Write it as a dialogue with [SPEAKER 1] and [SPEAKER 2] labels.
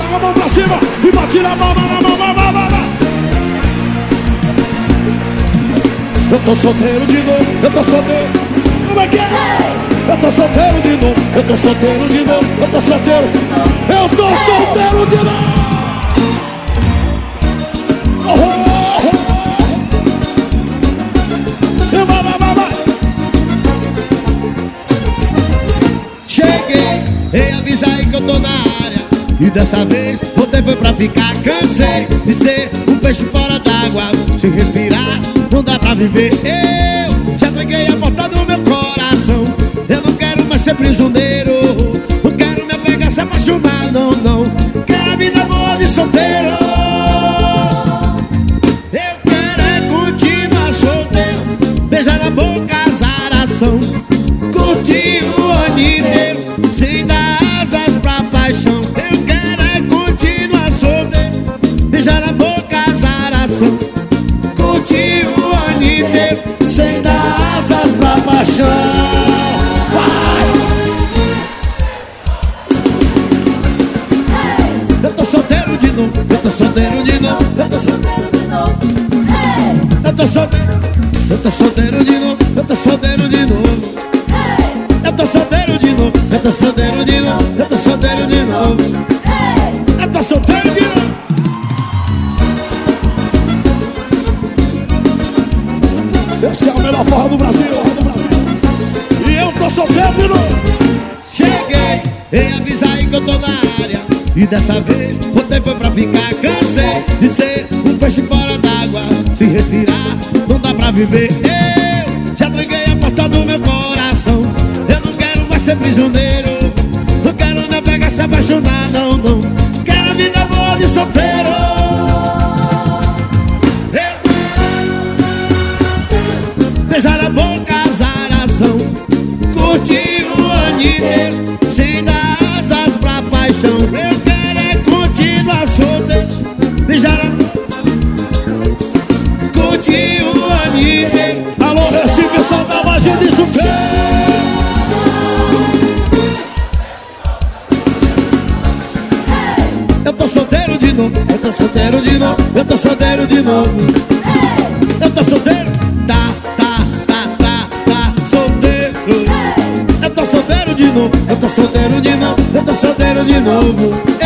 [SPEAKER 1] joga a mão pra cima e bate na mão, Eu tô solteiro de novo, eu tô solteiro. Como é que é? Eu tô solteiro de novo, eu tô solteiro de novo, eu tô solteiro de novo, eu tô solteiro de novo. Vai.
[SPEAKER 2] Cheguei, ei, avisa aí que eu tô na área. E dessa vez, voltei foi pra ficar. Cansei de ser um peixe fora d'água. Se respirar, não dá pra viver. Eu já entreguei a porta do meu coração. Eu não quero mais ser prisioneiro. Não quero me apegar, se apaixonar, não, não. Quero a vida boa de solteiro. Eu quero é continuar solteiro. Beijar na boca, azaração. Curtir o ano inteiro, sem dar asas pra paixão. Eu quero é continuar solteiro. Beijar na boca, azaração. Curtir o ano inteiro,
[SPEAKER 1] Sem dar asas pra paixão. Vai!
[SPEAKER 2] eu tô solteiro de novo, eu tô solteiro de novo, eu tô solteiro de novo. Eu tô solteiro, eu tô solteiro de novo, eu tô solteiro de novo. Eu tô solteiro de novo, eu tô solteiro de novo, eu tô solteiro de novo. Eu tô solteiro de novo.
[SPEAKER 1] Esse é o melhor forró do Brasil. E eu tô solteiro de novo.
[SPEAKER 2] Cheguei, ei, avisa aí que eu tô na área. E dessa vez, voltei foi pra ficar. Cansei de ser um peixe fora d'água. Se respirar, não dá pra viver. Eu já entreguei a porta do meu coração. Eu não quero mais ser prisioneiro. Não quero me apegar, se apaixonar, não, não. Quero a vida boa de solteiro. Beijar na boca, azaração. Curtir o ano inteiro, sem dar asas pra paixão. Eu quero é continuar solteiro. Beijar na boca, curtir o ano inteiro.
[SPEAKER 1] Alô, Recife, solta mais um de solteiro.
[SPEAKER 2] Eu tô solteiro de novo, eu tô solteiro de novo, eu tô solteiro de novo. Eu tô solteiro, tá solteiro. Eu tô solteiro de novo, eu tô solteiro de novo, eu tô solteiro de novo.